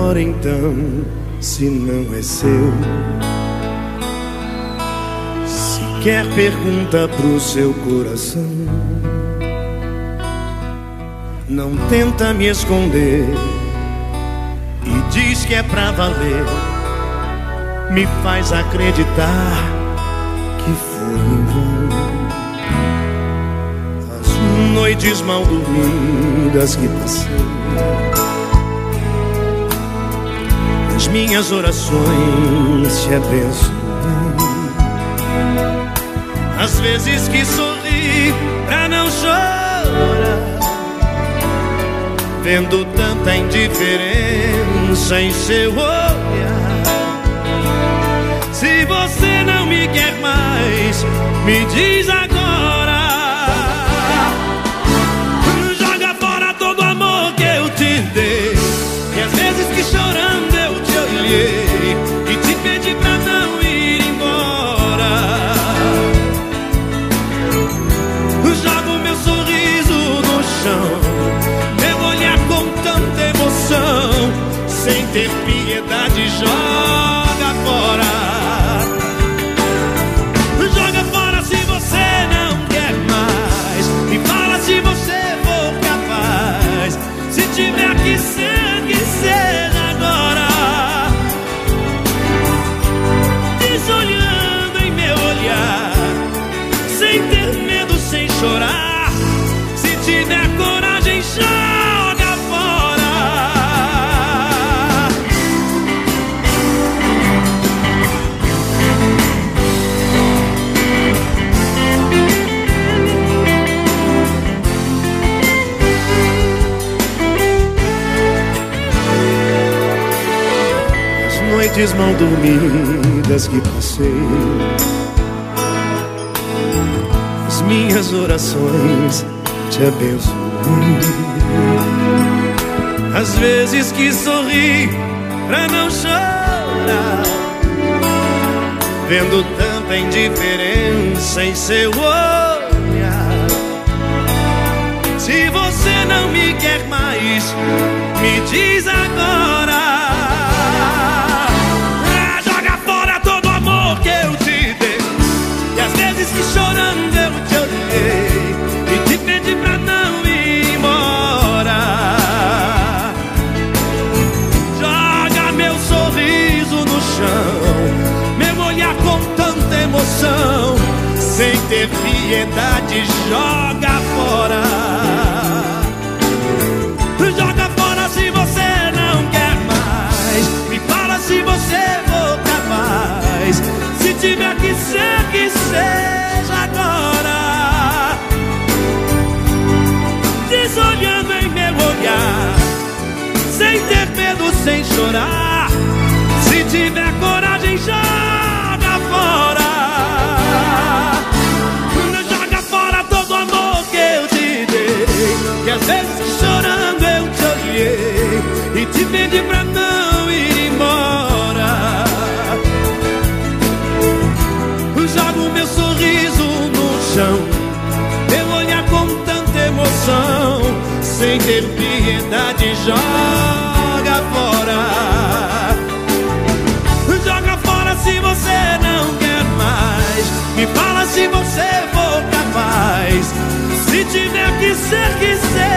Ora então, se não é seu, sequer pergunta pro seu coração. Não tenta me esconder e diz que é pra valer. Me faz acreditar que foi em vão. As noites mal dormidas que passei, as minhas orações te abençoei. Às vezes que sorri pra não chorar, vendo tanta indiferença em seu olhar. Se você não me quer mais, me diz agora. Joga fora todo o amor que eu te dei, e às vezes que chorando eu te olhei e te pedi pra não ir embora. Joga o meu sorriso no chão, meu olhar com tanta emoção, sem ter piedade, joga fora. Joga fora se você não quer mais, me fala se você for capaz. Se tiver que ser agora. Desolhando em meu olhar, sem ter medo, sem chorar. Se tiver coragem, joga fora. As noites mal dormidas que passei, as minhas orações te abençoei. Às vezes que sorri pra não chorar, vendo tanta indiferença em seu olhar. Se você não me quer mais, me diz agora. Joga fora todo o amor que eu te dei, e às vezes que chorando eu te olhei e te pedi pra não ir embora. Joga meu sorriso no chão, meu olhar com tanta emoção, sem ter piedade, joga fora. Joga fora se você não quer mais, me fala se você for capaz. Se tiver que seja agora. Desolhando em meu olhar, sem ter medo, sem chorar. Se tiver coragem, joga fora. Joga fora todo o amor que eu te dei, e às vezes chorando eu te olhei e te pedi pra não ir embora. Joga o meu sorriso no chão, meu olhar com tanta emoção, sem ter piedade, joga fora. Joga fora se você não quer mais, me fala se você for capaz. Se tiver que ser